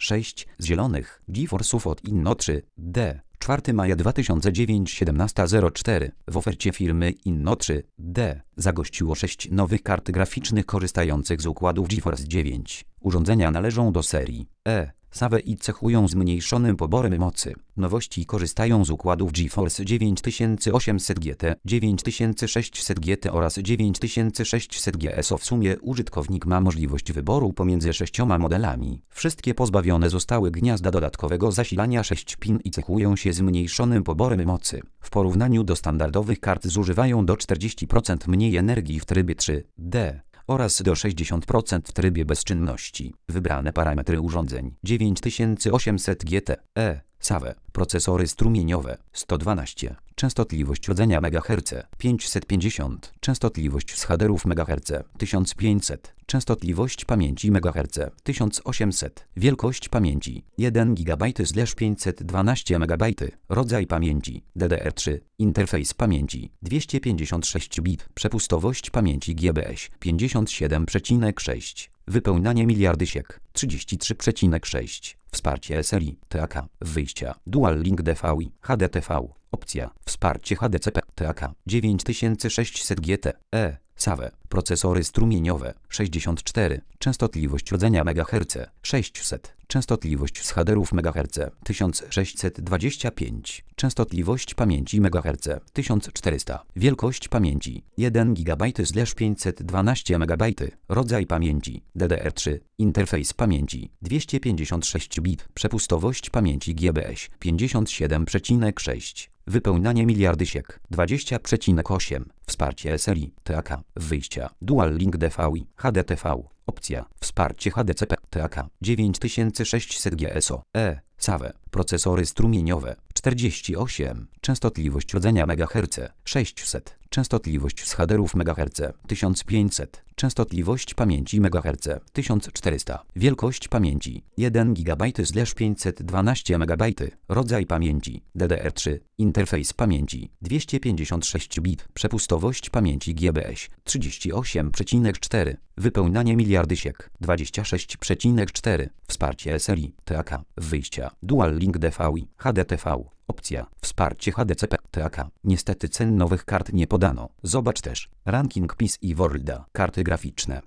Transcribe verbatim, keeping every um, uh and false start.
sześć z zielonych GeForce'ów od Inno trzy D. czwartego maja dwa tysiące dziewięć, siedemnasta zero cztery. W ofercie firmy Inno trzy D zagościło sześć nowych kart graficznych korzystających z układów GeForce dziewięć. Urządzenia należą do serii E. Save i cechują zmniejszonym poborem mocy. Nowości korzystają z układów GeForce dziewięć tysiące osiemset G T, dziewięć tysiące sześćset G T oraz dziewięć tysiące sześćset G S O. W sumie użytkownik ma możliwość wyboru pomiędzy sześcioma modelami. Wszystkie pozbawione zostały gniazda dodatkowego zasilania sześć pin i cechują się zmniejszonym poborem mocy. W porównaniu do standardowych kart zużywają do czterdziestu procent mniej energii w trybie trzy D. oraz do sześćdziesięciu procent w trybie bezczynności. Wybrane parametry urządzeń: dziewięć tysięcy osiemset G T E, Save, procesory strumieniowe sto dwanaście, częstotliwość chodzenia megaherce pięćset pięćdziesiąt, częstotliwość shaderów megaherce tysiąc pięćset, częstotliwość pamięci megaherce tysiąc osiemset, wielkość pamięci jeden gigabajt pięćset dwanaście megabajtów, rodzaj pamięci D D R trzy, interfejs pamięci dwieście pięćdziesiąt sześć bit, przepustowość pamięci G B S pięćdziesiąt siedem przecinek sześć, wypełnianie miliardysiek trzydzieści trzy przecinek sześć, wsparcie S L I, T A K, wyjścia Dual Link D V I, H D T V, opcja wsparcie H D C P, T A K, dziewięć tysięcy sześćset G T E, Save, procesory strumieniowe sześćdziesiąt cztery, częstotliwość chodzenia megaherce sześćset, częstotliwość shaderów megaherce tysiąc sześćset dwadzieścia pięć, częstotliwość pamięci megaherce tysiąc czterysta, wielkość pamięci jeden gigabajt pięćset dwanaście megabajtów, rodzaj pamięci D D R trzy, interfejs pamięci dwieście pięćdziesiąt sześć bit, przepustowość pamięci G B S pięćdziesiąt siedem przecinek sześć, wypełnianie miliardysiek dwadzieścia przecinek osiem, wsparcie S L I, T A K, wyjścia Dual Link D V I, H D T V, opcja wsparcie H D C P, T A K, dziewięć tysięcy sześćset G S O, E, Save, procesory strumieniowe czterdzieści osiem, częstotliwość chodzenia megaherce sześćset, częstotliwość shaderów megaherce tysiąc pięćset, częstotliwość pamięci megaherce tysiąc czterysta, wielkość pamięci jeden gigabajt pięćset dwanaście megabajtów, rodzaj pamięci D D R trzy, interfejs pamięci dwieście pięćdziesiąt sześć bit, przepustowość pamięci G B S trzydzieści osiem przecinek cztery, wypełnianie miliardysiek dwadzieścia sześć przecinek cztery, wsparcie S L I, T A K, wyjścia Dual Link D V I, H D T V, opcja wsparcie H D C P, T A K. Niestety cen nowych kart nie podano. Zobacz też ranking P C i Worlda. Karty graficzne.